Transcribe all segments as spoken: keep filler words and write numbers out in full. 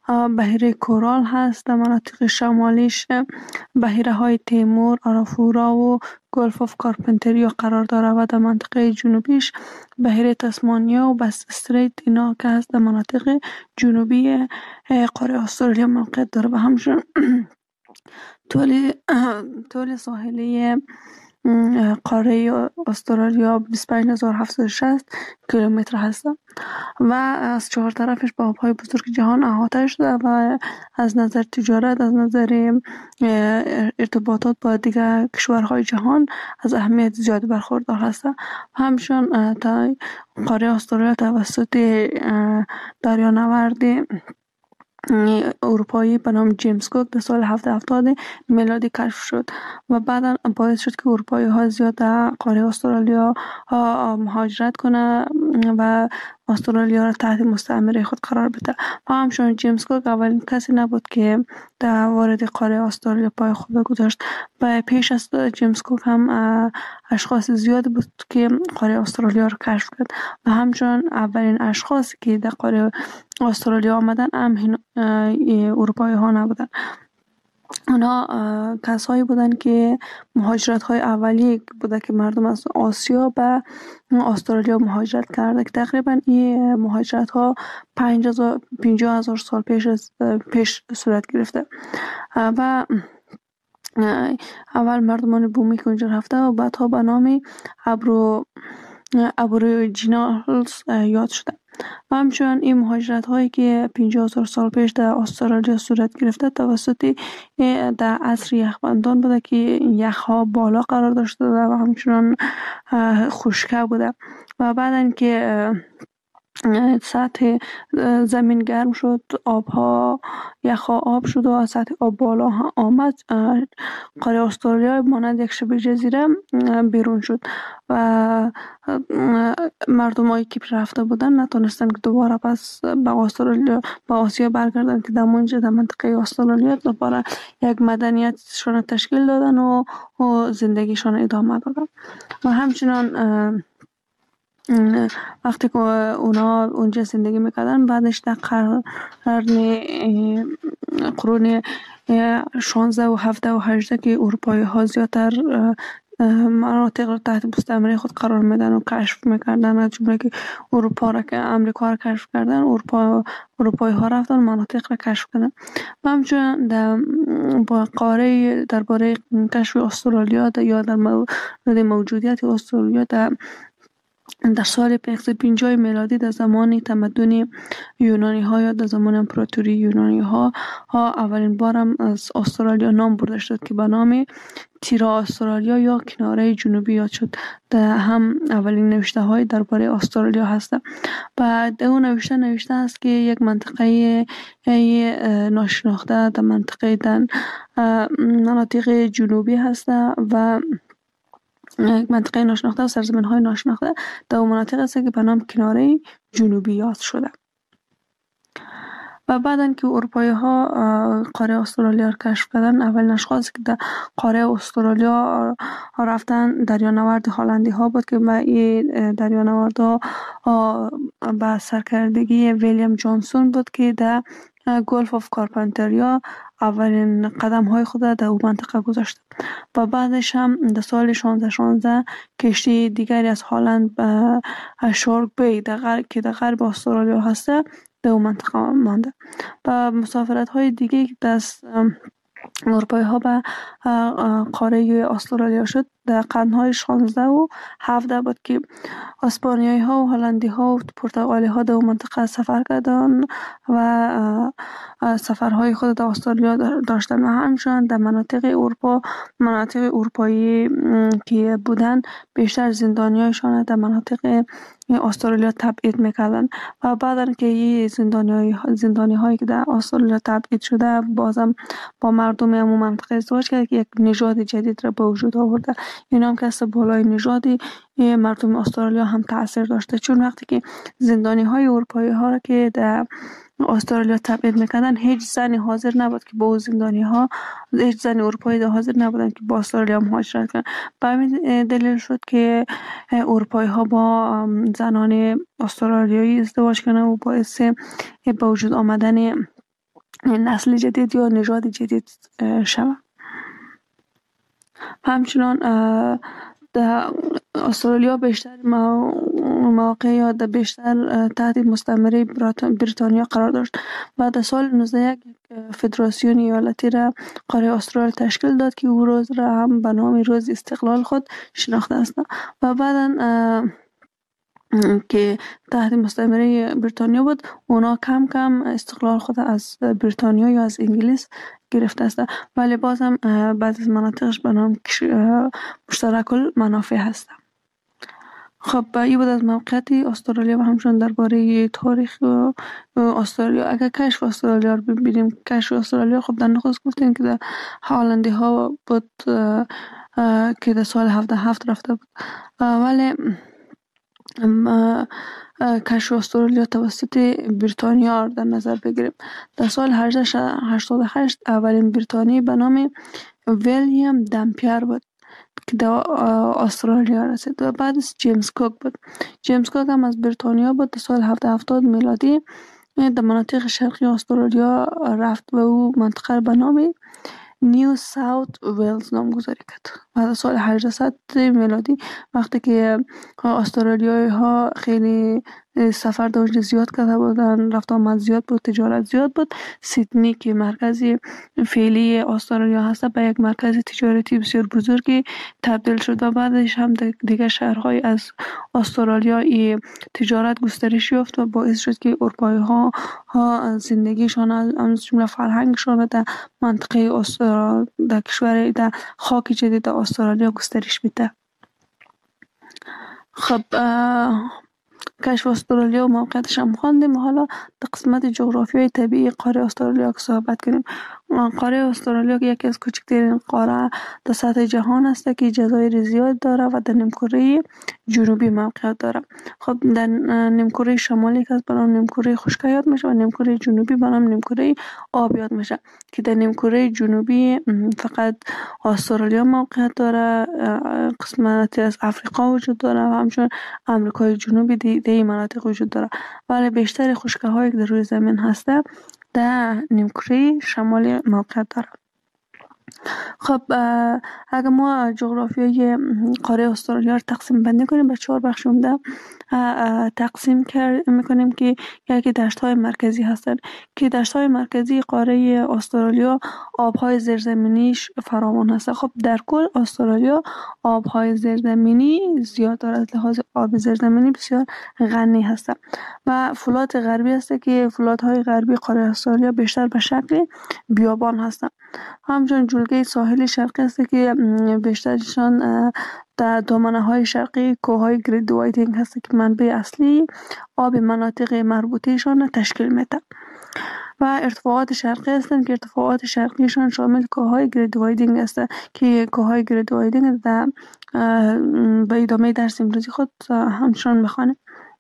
بحیره کورال هست. در مناطق شمالیش بحیره های تیمور، آرافورا و گلف آف کارپنتریا قرار داره و در منطقه جنوبیش بحیره تسمانیا و بس استریت اینا که هست در مناطق جنوبی قاره استرالیا موقعیت داره. و همچنین طول طول ساحلی قاره استرالیا بیست و پنج هزار و هفتصد و شصت کیلومتر هست و از چهار طرفش با آبهای بزرگ جهان احاطه شده و از نظر تجارت، از نظر ارتباطات با دیگر کشورهای جهان از اهمیت زیاد برخوردار هست. همچنین تا قاره استرالیا توسط دریانورد اروپایی به نام جیمز کوک در سال هفتصد و هفتاد میلادی کشف شد و بعدا باعث شد که اروپایی ها زیاد در قاره استرالیا مهاجرت کنه و استرالیا را تحت مستعمره خود قرار بده. و همچنین جیمز کوک اولین کسی نبود که در وارد قاره استرالیا پای خود گذاشت. و پیش از جیمز کوک هم اشخاص زیاد بود که قاره استرالیا را کشف کرد و همچنین اولین اشخاصی که در قاره استرالیا آمدن هم اروپایی ها نبودن. اونا کسایی بودن که مهاجرت های اولیه بوده که مردم از آسیا به استرالیا مهاجرت کرده که تقریبا این مهاجرت ها پنجاه هزار سال پیش از پیش صورت گرفته و اول مردمان بومی که اونجا رفته و بعدها به نام ابرو ابوریجینالز یاد شده. و همچنین این مهاجرت هایی که پنجاه هزار سال پیش در استرالیا صورت گرفته توسط در عصر یخبندان بوده که یخ ها بالا قرار داشته و همچنین خشکه بوده و بعدن که سطح زمین گرم شد، آبها یخها آب شد و از سطح آب بالا آمد، قاره استرالیا مانند یک شبه جزیره بیرون شد و مردم هایی که رفته بودن نتونستن که دوباره پس به استرالیا به آسیا برگردن که در منجا در منطقه استرالیا دوباره یک مدنیتشان تشکیل دادن و, و زندگیشان ادامه دادن. و همچنان وقتی که اونا اونجا زندگی میکردن بعدش در قرن قرون شانزده و هفده و هجده که اروپایی ها زیادتر مناطق رو تحت مستعمره خود قرار میدن و کشف میکردن، از جمله که اروپا را که امریکا را کشف کردن، اروپا اروپایی ها رفتن مناطق را کشف کردن. و همچنین در با قاره درباره کشف استرالیا یا در مورد موجودیت استرالیا در در سال پانصد و پنجاه میلادی در زمان تمدن یونانی ها یا در زمان امپراتوری یونانی ها ها اولین بارم از استرالیا نام برده شد که به نام تیرا استرالیا یا کناره جنوبی یاد شد. در هم اولین نوشته های درباره استرالیا هست و در اون نوشته نوشته است که یک منطقه ناشناخته در منطقه در مناطق جنوبی هست و یک منطقه ناشناخته و سرزمین های ناشناخته در اون مناطق است که به نام کناره جنوبی یاد شده. و بعدن که اروپایی ها قاره استرالیا را کشف کردن، اولین اشخاصی که در قاره استرالیا رفتن دریانورد هلندی ها بود که به این دریانورد ها به سرکردگی ویلیام جانسون بود که در گلف آف کارپنتریا اولین قدم های خود در اون منطقه گذاشت. و بعدش هم در سال شانزده شانزده کشتی دیگری از هلند به شارک بی که در غرب استرالیا هسته در اون منطقه مانده. و مسافرت های دیگه دست اروپایی ها به قاره استرالیا شد در قرنهای شانزده و هفده بود که اسپانیایی ها و هلندی ها و پرتغالی ها در اون منطقه سفر کردن و سفرهای خود در استرالیا داشتن و همچنین در مناطق اروپا مناطق اروپایی که بودن بیشتر زندانیایشان در مناطق استرالیا تبعید میکردن و بعدن که این زندانی زندانی هایی که در استرالیا تبعید شده بازم با مردم همون منطقه ازدواج کرد که یک نژاد جدید را به وجود آورده. اینا هم که از بالای نژادی مردم استرالیا هم تاثیر داشته، چون وقتی که زندانی های اروپایی ها را که در استرالیا تبعید میکردن هیچ زنی حاضر نبود که با زندانی ها هیچ زن اروپایی حاضر نبودن که با استرالیا مهاجرت کنن. به همین دلیل شد که اروپایی ها با زنان استرالیایی ازدواج کنن و باعث به وجود آمدن نسل جدید یا نژاد جدید شود. همچنان در استرالیا بیشتر مواقع یا در بیشتر تحت مستعمره بریتانیا قرار داشت و در سال نوزده صد و یک فدراسیون ایالتی را قاره استرالیا تشکیل داد که او روز را هم به نام روز استقلال خود شناخته است و بعدا که تحت مستعمره بریتانیا بود اونا کم کم استقلال خود از بریتانیا یا از انگلیس گرفته است ولی باز هم بعضی از مناطقش به نام مشترک المنافع هست. خب این بود از موقعیت استرالیا و همچنان درباره تاریخ استرالیا. اگر کشف استرالیا رو ببینیم، کشف استرالیا خب در نخست گفتیم که در هالندی ها بود که در سال هفده هفت رفته بود ولی کشف استرالیا توسط بریتانیا در نظر بگیریم. در سال هجده هشتاد و هشت اولین بریتانی به نام ویلیام دمپیر بود که در استرالیا رسید و بعدش جیمز کوک بود. جیمز کوک هم از بریتانیا بود. در سال هفتصد و هفتاد میلادی در مناطق شرقی استرالیا رفت و او منطقه به نام نیو ساوت ویلز نامگذاری کرد و در سال هجده میلادی وقتی که استرالیایی ها خیلی سفر در اونجا زیاد کرده بودن، رفت آمد زیاد بود، تجارت زیاد بود، سیدنی که مرکزی فعلی استرالیا هست به یک مرکز تجارتی بسیار بزرگی تبدیل شد و بعدش هم دیگه شهرهای از استرالیا ای تجارت گسترش یافت و باعث شد که اروپایی ها, ها زندگیشان از جمله فرهنگشان در منطقه استرالیا در کشور در خاک جدید در استرالیا گسترش میده. خب کشف استرالیا و موقعیتش هم خواندیم. حالا در قسمت جغرافیای طبیعی قاره استرالیا که صحبت کنیم. قاره استرالیا که یکی از کوچکترین قاره در سطح جهان است که جزایر زیاد داره و در نیمکره جنوبی موقعیت داره. خب در نیمکره شمالی که از به نام نیمکره خشک یاد میشه و نیمکره جنوبی به نام نیمکره آب یاد میشه که در نیمکره جنوبی فقط استرالیا موقعیت داره، قسمتی از افریقا وجود داره و همچنین امریکای جنوبی دی در این مناطق وجود داره ولی بیشتر خشکی هایی که در روی زمین هسته در نیمکره شمالی موقعیت داره. خب اگر ما جغرافیای قاره استرالیا رو تقسیم بندی کنیم به چهار بخش عمده تقسیم میکنیم که یکی دشت های مرکزی هستند که دشت های مرکزی قاره استرالیا آب های زیرزمینیش فراوان هست. خب در کل استرالیا آب های زیرزمینی زیاد دارد، از لحاظ آب زیرزمینی بسیار غنی هست و فلات غربی هست که فلات های غربی قاره استرالیا بیشتر به شکل بیابان هستند. همچنین جلگه ساحلی شرقی است که بیشترشان در دامنه های شرقی کوههای گرید وایدینگ هست که منبع اصلی آب مناطق مربوطهشان تشکیل میده و ارتفاعات شرقی هستند که ارتفاعات شرقیشان شامل کوههای گرید وایدینگ است که کوههای گرید وایدینگ در به ادامه درس امروزی خود همچنان میخوانیم.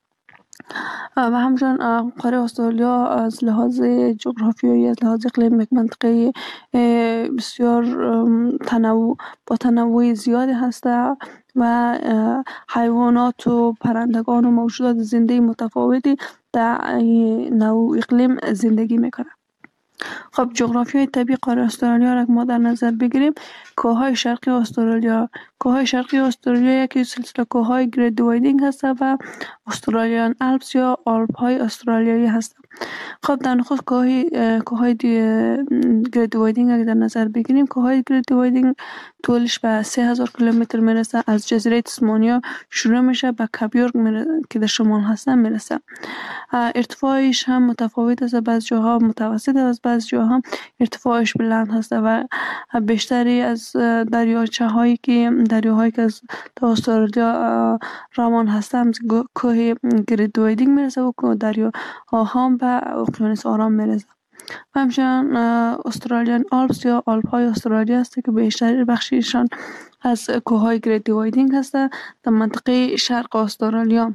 و همچنین قاره استرالیا از لحاظ جغرافیایی، از لحاظ اقلیم یک منطقه بسیار تنوع با تنوع زیادی هست و حیوانات و پرندگان و موجودات زنده متفاوتی در نوع اقلیم زندگی میکنه. خب جغرافیای طبیعی قاره استرالیا را ما در نظر بگیریم. کوههای شرقی استرالیا کوههای شرقی استرالیا یکی سلسله کوههای گرید وایدینگ هست و استرالیان الپس یا آلپ های استرالیایی هست. خب در نخست کوههای کوههای گرید وایدینگ اگر در نظر بگیریم، کوههای گرید وایدینگ طولش به سه هزار کیلومتر میرسه. از جزیره تسمانیا شروع میشه به کاپیورگ که در شمال هست میرسه. ارتفاعش هم متفاوت است، بعض جاها متوسط است، بعض جاها ارتفاعش بلند هست و بیشتری از دریاچه هایی که دریاهایی که از استرالیا روان هستند کوه گرید وایدینگ میرسه و دریا هم به اقیانوس آرام میرسه. و همچنین استرالیان آلپس یا آلپ های استرالیا است که بیشتر بخشیشان از کوههای گرید وایدینگ هست در منطقه شرق استرالیا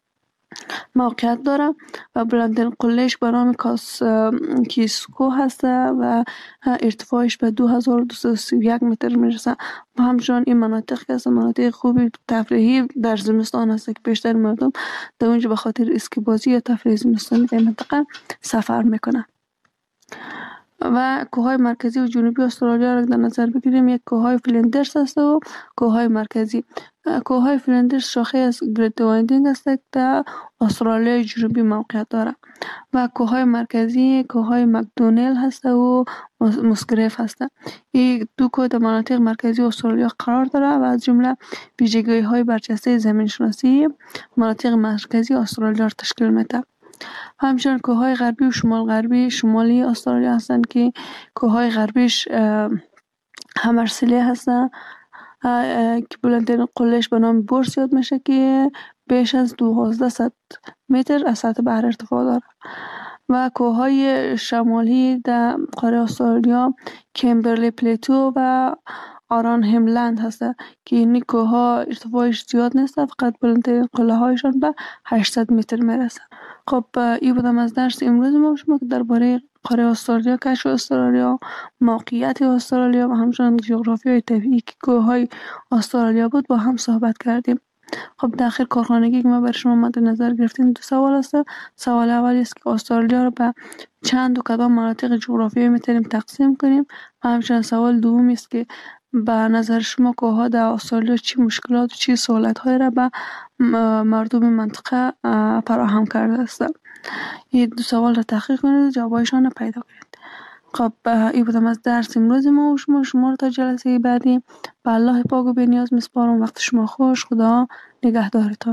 موقعیت داره و بلندترین قلهش به نام کاس کیسکو هست و ارتفاعش به دو هزار و دویست و سی و یک متر میرسه. و همچنین این مناطق که از مناطق خوبی تفریحی در زمستان هست که بیشتر مردم در اونجا به خاطر اسکی بازی یا تفریح زمستانی در منطقه سفر میکنه. و کوههای مرکزی و جنوبی استرالیا را در نظر بگیریم، یک کوههای فلندرز است و کوههای مرکزی. کوههای فلندرز شاخه از گریت وایندینگ است که در استرالیا جنوبی موقعیت دارد و کوههای مرکزی کوههای مکدونل هست و مسگریف هست. این دو کوه در مناطق مرکزی استرالیا قرار دارد و از جمله ویژگی های برجسته زمین شناسی مناطق مرکزی استرالیا را تشکیل میده. همچنین کوههای غربی و شمال غربی شمالی استرالیا هستند که کوههای غربیش همرسلی هستند که بلندترین قلهش به نام بورس یاد میشه که بیش از دوازده متر از سطح بحر ارتفاع داره و کوههای شمالی در قاره استرالیا کمبرلی پلیتو و آران هملند هسته که این کوهها ارتفاعش زیاد نیست، فقط بلندترین قله هایشان به هشتصد متر میرسه. خب این بودم از درس امروز ما شما که درباره قاره استرالیا، کشف استرالیا، موقعیت استرالیا و همچنین جغرافیای طبیعی که کوههای استرالیا بود با هم صحبت کردیم. خب در آخر کارخانگی که ما برای شما مد نظر گرفتیم دو سوال است. سوال اول است که استرالیا رو به چند و کدام مناطق جغرافیایی میتونیم تقسیم کنیم و همچنین سوال دوم است که به نظر شما کوهها در استرالیا چی مشکلات و چی سهولت های را به مردم منطقه فراهم کرده است. این دو سوال را تحقیق کنید و جوابایشان را پیدا کنید. خب این بودم از درس امروز ما و شما شما را تا جلسه بعدی به الله پاک و بی‌نیاز میسپارم. وقت شما خوش. خدا نگهدارتان.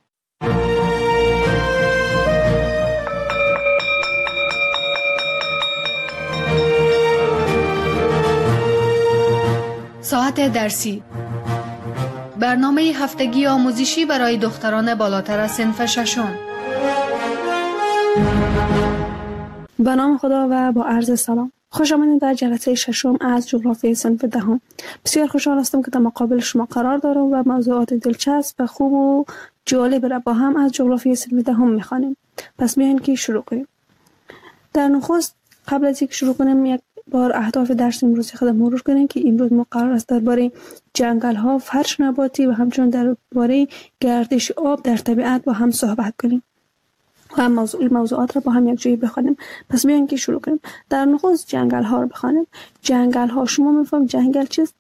ساعت درسی، برنامه هفتگی آموزشی برای دختران بالاتر از صنف ششم. به نام خدا و با عرض سلام. خوش آمدید در جلسه ششم از جغرافیای صنف دهم. بسیار خوشحال هستم که در مقابل شما قرار دارم و موضوعات دلچسب و خوب و جالب را با هم از جغرافیای صنف دهم می‌خوانیم. پس بیاین که شروع کنیم. در نخست قبل از اینکه شروع کنیم یک بار اهداف درس امروزی خود مرور کنیم که امروز ما قرار است درباره جنگل ها، فرش نباتی و همچنین درباره گردش آب در طبیعت با هم صحبت کنیم و هم موضوع موضوعات را با هم یک جایی بخوانیم. پس بیاین که شروع کنیم. در نخست جنگل ها رو بخوانیم. جنگل ها، شما میفهمید جنگل چیست؟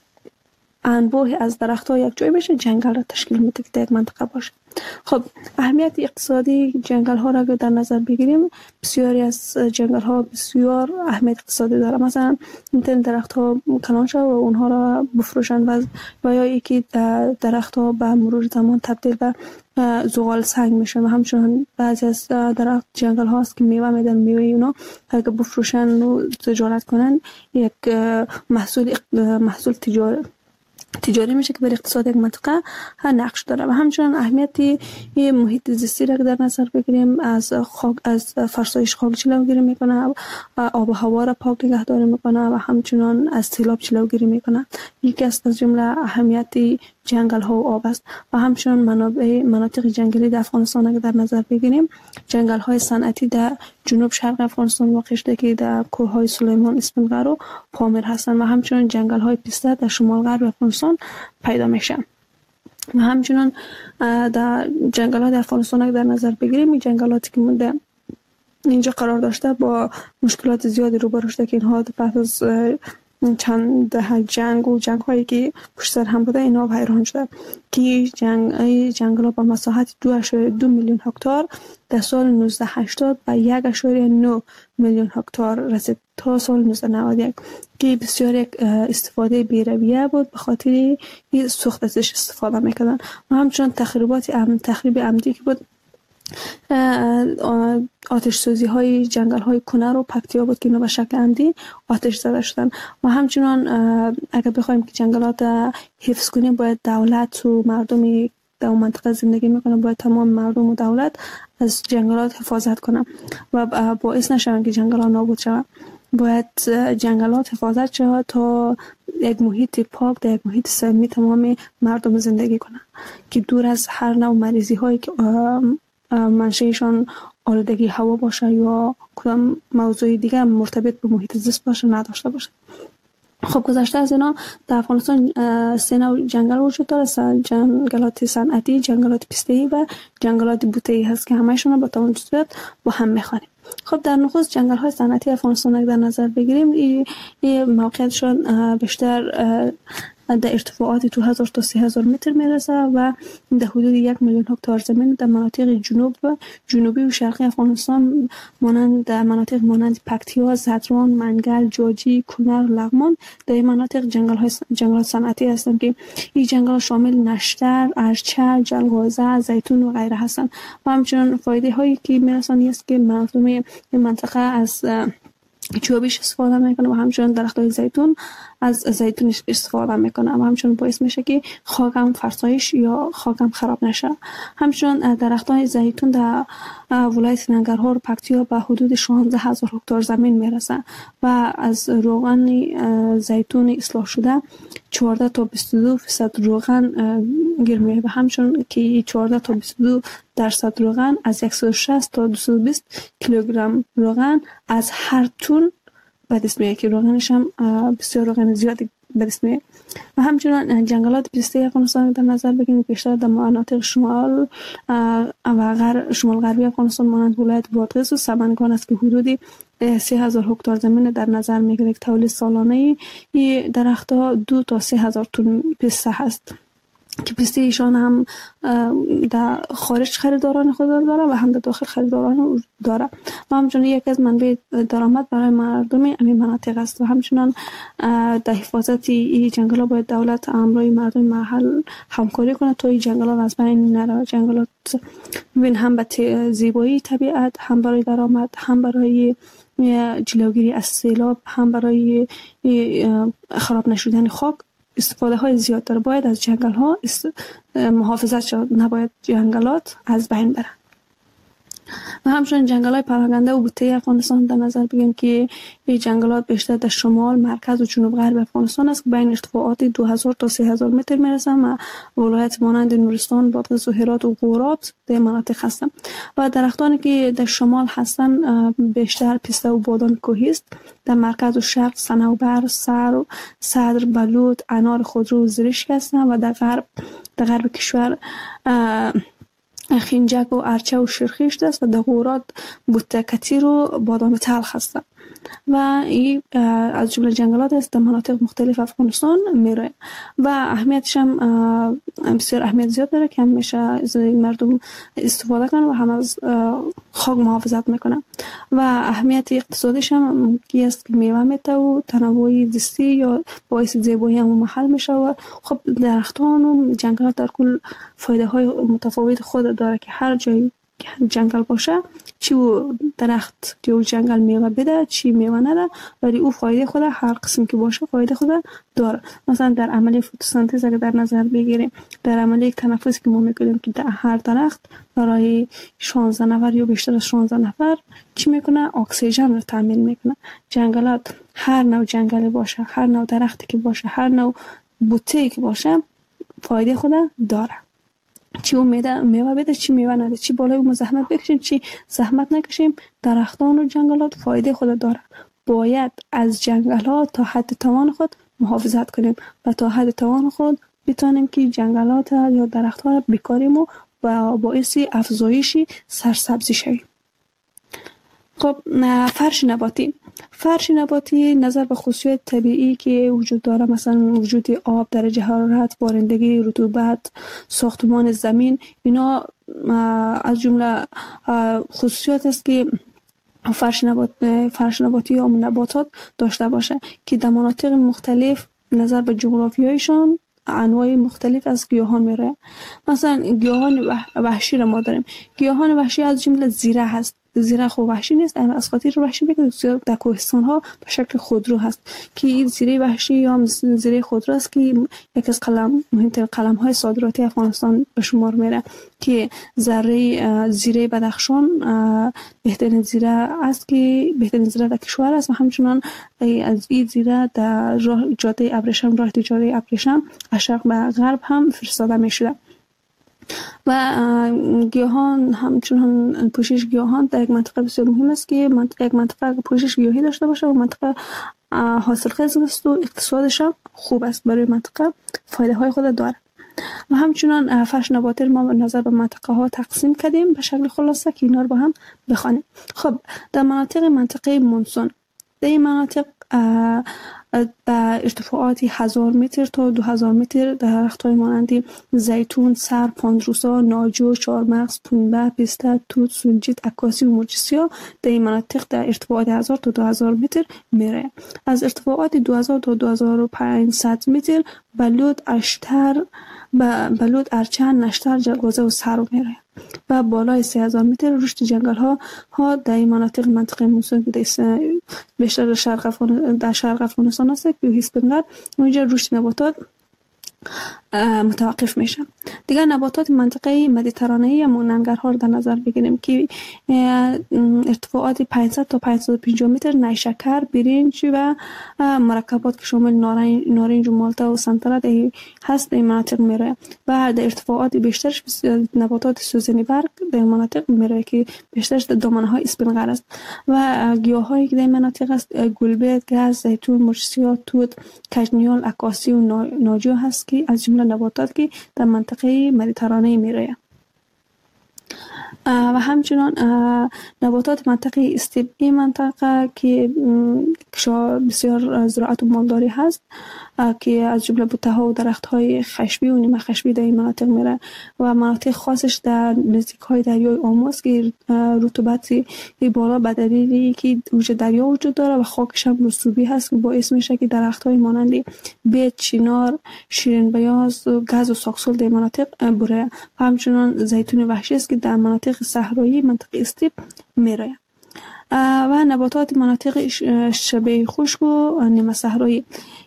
انواع از درخت ها یک جای بشه جنگل را تشکیل میده که در یک منطقه باشه. خب اهمیت اقتصادی جنگل ها را اگر در نظر بگیریم، بسیاری از جنگل ها بسیار اهمیت اقتصادی داره. مثلا میتونن درخت ها کلان شد و اونها را بفروشن و و یا یکی درخت ها به مرور زمان تبدیل به زغال سنگ میشه و همچنین بعضی از درخت جنگل هاست که میوه میدن، میوه اونا اگه بفروشن و تجارت کنن یک محصول محصول تجاری تجاری میشه که بر اقتصاد یک منطقه ها نقش داره. و همچنین اهمیتی محیط زیستی را در نظر بگیریم، از خاک از فرسایش خاک جلوگیری میکنه، آب و هوا را پاک نگهداری میکنه و همچنین از سیلاب جلوگیری میکنه. یکی از جمله اهمیتی جنگل ها و آب است. و همچنین منابع مناطق جنگلی در افغانستان اگر در نظر بگیریم، جنگل های صنعتی در جنوب شرق افغانستان واقع شده که در کوه های سلیمان، اسفندیار و پامیر هستند و همچنین جنگل های پیسته در شمال غرب افغانستان پیدا میشن. و همچنین در جنگل ها در افغانستان اگر در نظر بگیریم، این جنگلاتی که مونده اینجا قرار داشته با مشکلات زیادی روبرو شده که اینها پس از چند دهه جنگ و جنگ هایی که پشت سر هم بوده اینا ویران شده که جنگ جنگل ها با مساحت دو اشاریه دو میلیون هکتار در سال نوزده هشتاد و یک اشاریه نه میلیون هکتار رسید تا سال نوزده نود و یک که بسیار یک استفاده بی‌رویه بود، به خاطر این سوخت ازش استفاده میکردن و همچنین تخریبات ام تخریب عمدی که بود آتش سوزی های جنگل های کنر و پکتیا بود که اینا به شکل عمدی آتش زده شدن. و همچنان اگر بخوایم که جنگلات حفظ کنیم، باید دولت و مردمی در اون منطقه زندگی میکنن باید تمام مردم و دولت از جنگلات حفاظت کنن و باعث نشون که جنگلات نابود شوند. باید جنگلات حفاظت شود تا یک محیط پاک در یک محیط سالم تمام مردم زندگی کنن که دور از هر نوع مریضی هایی که منشأشان آلودگی هوا باشه یا کدام موضوع دیگه مرتبط به محیط زیست باشه نداشته باشه. خب گذشته از اینا در افغانستان سه نوع جنگل وجود داره: جنگلات صنعتی، جنگلات پیسته‌ای و جنگلات بوته‌ای هست که همه‌شون با تمام جزئیات با هم می‌خوانیم. خب در نخست جنگل های صنعتی افغانستان در نظر بگیریم، این موقعیتشان بیشتر در ارتفاعات دو هزار تا سه هزار متر میرسه و در حدود یک میلیون هکتار زمین در مناطق جنوب و جنوبی و شرقی افغانستان مانند در مناطق مانند پکتیا، زدران، منگل، جاجی، کنر، لغمان در این مناطق جنگل های جنگلات صنعتی هستند که این جنگل شامل نشتر، ارچه، جلغوزه، زیتون و غیره هستند و همچنین فایده هایی که میرسند است که مردم این منطقه از چوبش استفاده میکنه و همچنین درختای زیتون از زیتون استفاده میکنه و همچنین باعث میشه که خاکم فرسایش یا خاکم خراب نشه. همچنین درختای زیتون در ولایت ننگرهار و پکتیا به حدود شانزده هزار هکتار زمین میرسه و از روغن زیتون اصلاح شده چهارده تا بیست و دو درصد روغن گیر میاد و همچنین که چهارده تا بیست و دو درصد روغن از صد و شصت تا دویست و بیست کیلوگرم روغن از هر تن به دست میاد که روغنش هم بسیار روغن زیادی به دست میاد. و همچنین جنگلات پسته افغانستان در نظر بگیریم بیشتر در مناطق شمال و غرب شمال غربی افغانستان مانند ولایت بادغیس و سمنگان است که حدود سه هزار هکتار زمین در نظر میگیره. تولید سالانه این درختها دو تا سه هزار تن پسته هست که پسته ایشان هم در خارج خریداران خود داره و هم در داخل خریداران داره و همچنین یک از منبع درآمد برای مردم این مناطق است و همچنین در حفاظت این جنگلات باید دولت همراه مردم محل همکاری کنه تا این جنگلات از بین نره. جنگلات ببین هم به زیبایی طبیعت، هم برای درآمد، هم برای جلوگیری از سیلاب، هم برای خراب نشدن خاک استفاده های زیاد داره. باید از جنگل ها است... محافظت شد، نباید جنگلات از بین بره. و همچنین جنگل های پراکنده و بوته افغانستان در نظر بگیریم که این جنگلات بیشتر در شمال، مرکز و جنوب غرب افغانستان است که بین ارتفاعات دو هزار تا سه هزار متر میرسند و ولایت مانند نورستان، بادغیس و هرات و غورات در مناطق هستند. و درختانی که در شمال هستند بیشتر پسته و بادام کوهی است. در مرکز و شرق صنوبر، سر، صدر، بلوط، انار خودرو و زرشک هستند و در غرب در غرب کشور خنجک و ارچه و شرخیشت است و در غورات بوته کتیر و بادام تلخ هستند و این از جمله جنگلات است در مناطق مختلف افغانستان میره و اهمیتش هم بسیار اهمیت زیاد داره که همیشه از مردم استفاده کنن و هم از خاک محافظت میکنن و اهمیت اقتصادیش هم کی است که میوه میته و تنوع زیستی یا باعث زیبایی هم محل میشه و خب درختان و جنگلات در کل فایده های متفاوت خود داره که هر جایی جنگل باشه چی و درخت که جنگل میوه بده چی میوه نده ولی او فایده خود هر قسم که باشه فایده خود داره. مثلا در عملیه فتوسنتز اگه در نظر بگیریم در عملیه تنفسی که ما میکنیم که در هر درخت برای شانزده نفر یا بیشتر از شانزده نفر چی میکنه اکسیژن رو تامین میکنه. جنگلات هر نوع جنگلی باشه، هر نوع درختی که باشه، هر نوع بوته که باشه فایده خود داره. چی میوه میوه بده چی میوه نده، چی بالای اون زحمت بکشیم چی زحمت نکشیم، درختان و جنگلات فایده خود داره. باید از جنگلات تا حد توان خود محافظت کنیم و تا حد توان خود بتونیم که جنگلات یا درختها را بکاریم و باعث افزایش سرسبزی شویم. خب فرش نباتی فرش نباتی نظر به خصوصیات طبیعی که وجود داره، مثلا وجود آب، درجه حرارت، بارندگی، رطوبت، ساختمان زمین، اینا از جمله خصوصیات است که فرش نبات فرش نباتی یا نباتات داشته باشه که در مناطق مختلف نظر به جغرافیایشان انواع مختلف از گیاهان میره. مثلا گیاهان وحشی را ما داریم. گیاهان وحشی از جمله زیره هست. زیره خو وحشی نیست، اما از خاطر وحشی میگه در کوهستان ها به شکل خودرو هست که این زیره وحشی یا زیره خودرو است که یک از قلم مهمترین قلم های صادراتی افغانستان به شمار میره که ذره زیره بدخشان بهترین زیره است که بهترین زیره در کشور است و همچنان از این زیره در راه جاده ابریشم راه تجاری ابریشم از شرق به غرب هم فرستاده میشده. و گیاهان همچنان پوشش گیاهان در یک منطقه بسیار مهم است که منطقه یک منطقه پوشش گیاهی داشته باشه و منطقه حاصلخیز است و اقتصادش خوب است برای منطقه فایده های خود داره. و همچنان فرش نباتی ما به نظر به منطقه ها تقسیم کردیم به شکل خلاصه که اینا رو با هم بخوانیم. خب در مناطق منطقه مونسون، در این مناطق به ارتفاعاتی هزار متر تا دو هزار متر درخت‌های مانند زیتون، سر، پاندروسا، ناجو، چهارمغز، پنبه، پسته، توت، سنجید، عکاسی و مرجسیا در این مناطق در ارتفاعات هزار تا دو هزار متر میره. از ارتفاعات دو هزار تا دو هزار و پانصد متر بلود، اشتر، بلود، ارچن، نشتر، جلگوزه و سرو میره. و بالای سه هزار متر رشد جنگل ها ها در این مناطق منطقه مونسون که بیشتر در شرق افغانستان در شرق افغانستان است که هیسپنگر اونجا رشد نباتات متوقف میشه. دیگر نباتات منطقه مدیترانه‌ای موننگرها رو در نظر بگیریم که ارتفاعات پانصد تا پانصد و پنجاه متر، نیشکر، برنج و مرکبات که شامل نارنج و مالتا و سنتره هست در این مناطق میره. و در ارتفاعات بیشترش نباتات سوزنی برگ در این مناطق میره که بیشترش در دامنه های اسپنگر است. و گیاهایی که در این مناطق است گلبرگ، گز، زیتون، مرجسیا، توت، کژنیال، عکاسی و ناجو هست که از جمله نباتات که در منطقه مدیترانه میره. و همچنان نباتات منطقه استیپ، این منطقه که بسیار زراعت و مالداری هست که از جمله بوته ها و درخت های خشبی و نیمه خشبی در این مناطق میره. و مناطق خاصش در نزدیک های دریای آموز که رطوبت بالا به دلیلی که وجود دریا وجود داره و خاکش هم رسوبی هست که باعث میشه که درخت های مانند بید، چنار، شیرین بیاز، گز و ساکسول در مناطق بره. و همچنان زیتون وحشی است که در مناطق صحرایی منطقه استیپ میره. و نباتات مناطق شبه خشک و نیمه صحرایی،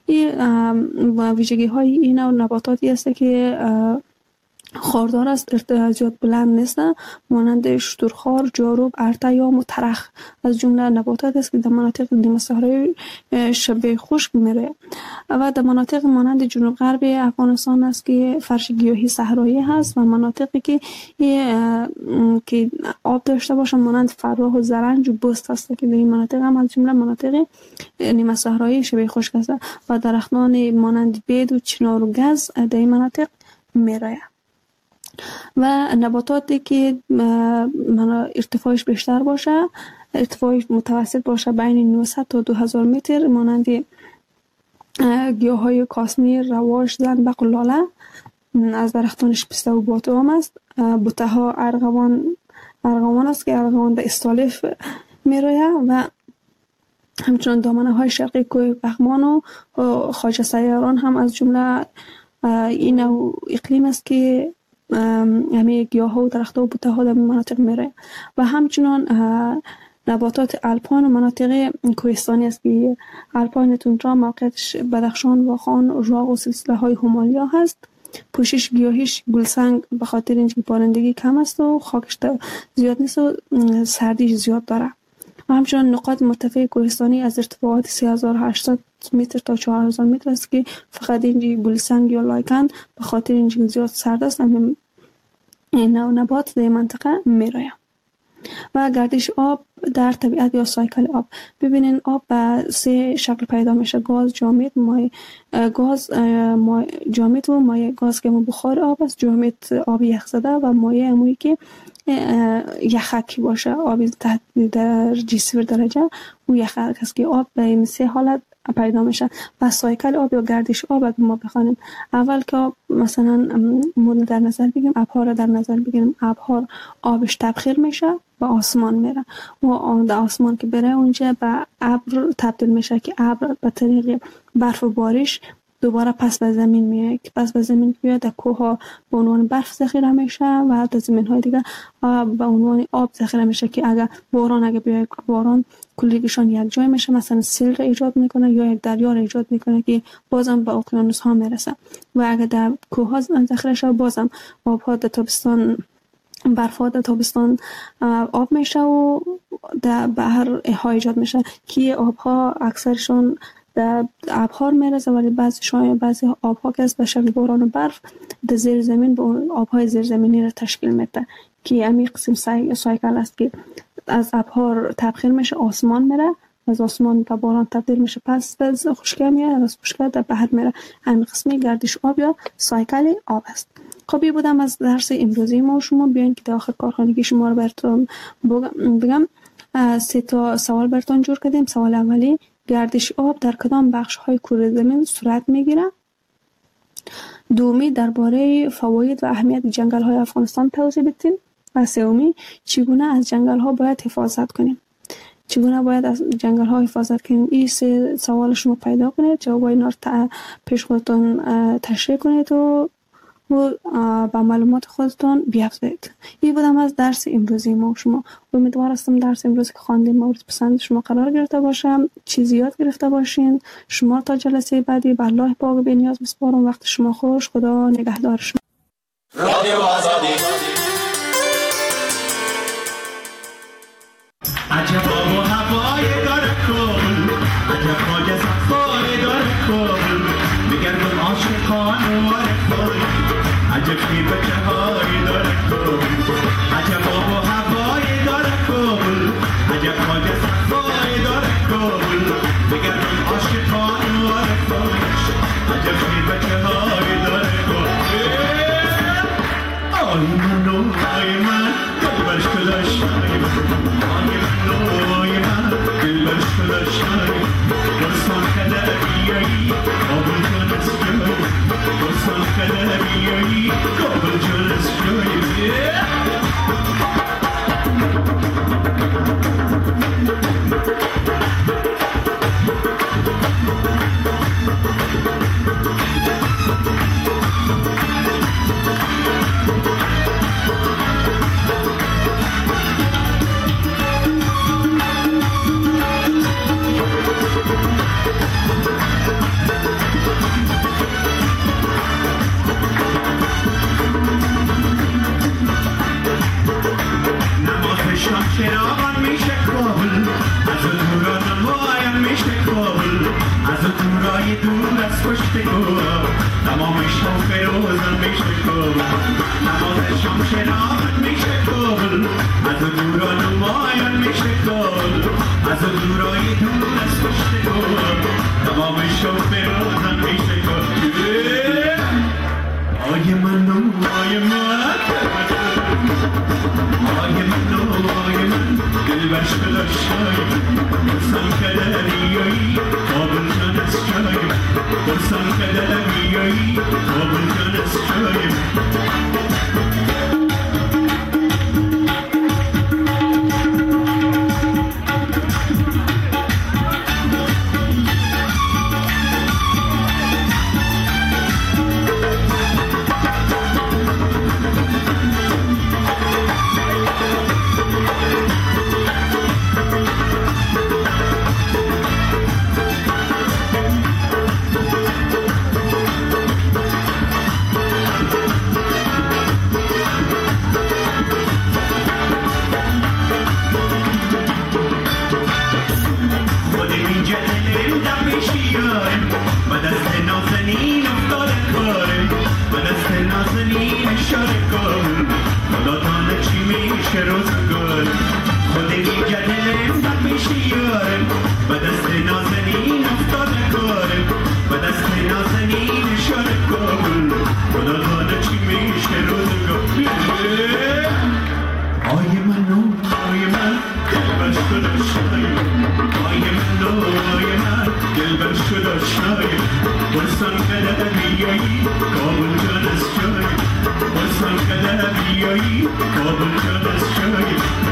این ویژگی های این نباتاتی است که خاردار است، ارتفاعات بلند نیست، مانند شترخوار، جاروب، ارتیام و ترخ از جمله نباتات است که در مناطق نیمه صحرایی شبه خشک میره. و در مناطق مانند جنوب غرب افغانستان است که فرش گیاهی صحرایی هست و مناطقی که که آب داشته باشند مانند فراه و زرنج و بست است که در این مناطق هم از جمله مناطق نیمه صحرایی شبه خشک است. و درختان مانند بید و چنار و گز در این مناطق میره. و نباتاتی که ارتفاعش بیشتر باشه، ارتفاعش متوسط باشه بین نهصد تا دو هزار متر مانند گیاهای کاسمیر، رواش، زنبق و لاله. از درختانش پسته و بادام است. بوته ها ارغوان ارغوان است که ارغوان در استالف میروید. و همچنان دامنه های شرقی کوه پغمان و خواجه سیاران هم از جمله این اقلیم است که همه گیاه ها و درخت ها و بوته ها در مناطق میره. و همچنان نباتات الپان و مناطق کوهستانی است که الپان توندرا موقعیتش بدخشان، واخان، راغ و سلسله های همالیا هست. پوشش گیاهیش گلسنگ به خاطر اینکه بارندگی کم است و خاکش زیاد نیست و سردیش زیاد داره. و همچنان نقاط مرتفع کوهستانی از ارتفاعات سه هزار و هشتصد متر تا چهار هزار متر است که فقط اینجا گلسنگ یا لایکن به خاطر اینکه زیاد سرد است این نوع نبات در منطقه میره. و گردش آب در طبیعت یا سایکل آب، ببینین آب به سه شکل پیدا میشه: گاز، جامد، مایع. گاز جامد و مایع. گاز که بخار آب است، جامد آب یخزده و مایع همونی که یخک باشه، آب تحت در جی صفر درجه و یخک است که آب به این سه حالت پیدا میشه. و سایکل آب یا گردش آب اگه ما بخوانیم، اول که مثلا مورد در نظر بگیریم ابرها را در نظر بگیریم، ابرها آبش تبخیر میشه و آسمان میره و آن در آسمان که بره اونجا به ابر تبدیل میشه که ابر به طریق برف و بارش دوباره پس به زمین میاد که پس به زمین میاد در کوه ها به عنوان برف ذخیره میشه و در زمین های دیگه به عنوان آب ذخیره میشه که اگر باران اگه بیاد باران کلیگشان یک جای میشه، مثلا سیل را ایجاد میکنه یا یک دریا را ایجاد میکنه که بازم به اقیانوس ها میرسه. و اگر در کوه ها ذخیره شد بازم آب ها در تابستان برف ها در تابستان آب میشه و در بحر ها ایجاد میشه که آب ها اکثرشون در ابرها میرسه، ولی بعضی شاید بعضی آبها که از به شکل باران و برف در زیر زمین به آبهای زیرزمینی را تشکیل میده که همین قسم سای... سایکل است که از ابرها تبخیر میشه، آسمان میره از آسمان به باران تبدیل میشه، پس از خشکی میاد، از خشکی در بحر میره. همین قسمی گردش آب یا سایکل آب است. خب این بودم از درس امروزی ما. شما بیاین که در آخر کارخانگی شما رو براتون بگم. سه تا سوال براتون جور کردیم. سوال اولی، گردش آب در کدام بخش های کره زمین صورت میگیره؟ دومی، درباره فواید و اهمیت جنگل های افغانستان توضیح بدین. و سومی، چگونه از جنگل ها باید حفاظت کنیم؟ چگونه باید از جنگل ها حفاظت کنیم؟ این سه سوال شما پیدا کنید، جوابای اینا رو پیش خودتون تشریح کنید و با معلومات خودتون بیافزایید. این بودم از درس امروزی ما. شما امیدوار هستم درس امروزی که خواندیم مورد پسند شما قرار گرفته باشم، چیزی یاد گرفته باشین. شما تا جلسه بعدی به الله پاک بی‌نیاز میسپارم. وقت شما خوش. خدا نگهدار شما. رادیو آزادی. عجب آب و هوای داره کن، عجب خاک صفای داره کن، بگردم عاشقان وارد عجب کی بچه های داره کن، عجب آب و هوای داره کن، عجب خاک صفای داره کن، بگردم عاشقان وارد عجب کی بچه های داره کن. آی منو آی من دلبرش کلاش آی منو آی من دلبرش کلاش برسان کده بیایی کابل جان از جایی، برسان کده بیایی کابل جان از جایی. چراغان میشه کابل، از دوران مایم میشه کابل، از دورای دور از پشت گوه تمام شوق روزم میشه کابل، نماز شام چراغان میشه کابل، از دوران مایم میشه کابل، از دورای دور از پشت گوه تمام شوق روزم میشه کابل. آی منو آی من آی منو آی من دلبرش کلاشای، برسان کده بیایی کابل جان از جایی، برسان کده بیایی کابل جان از جایی. برسان کده بیایی کابل جان از جایی، برسان کده بیایی کابل جان از جایی.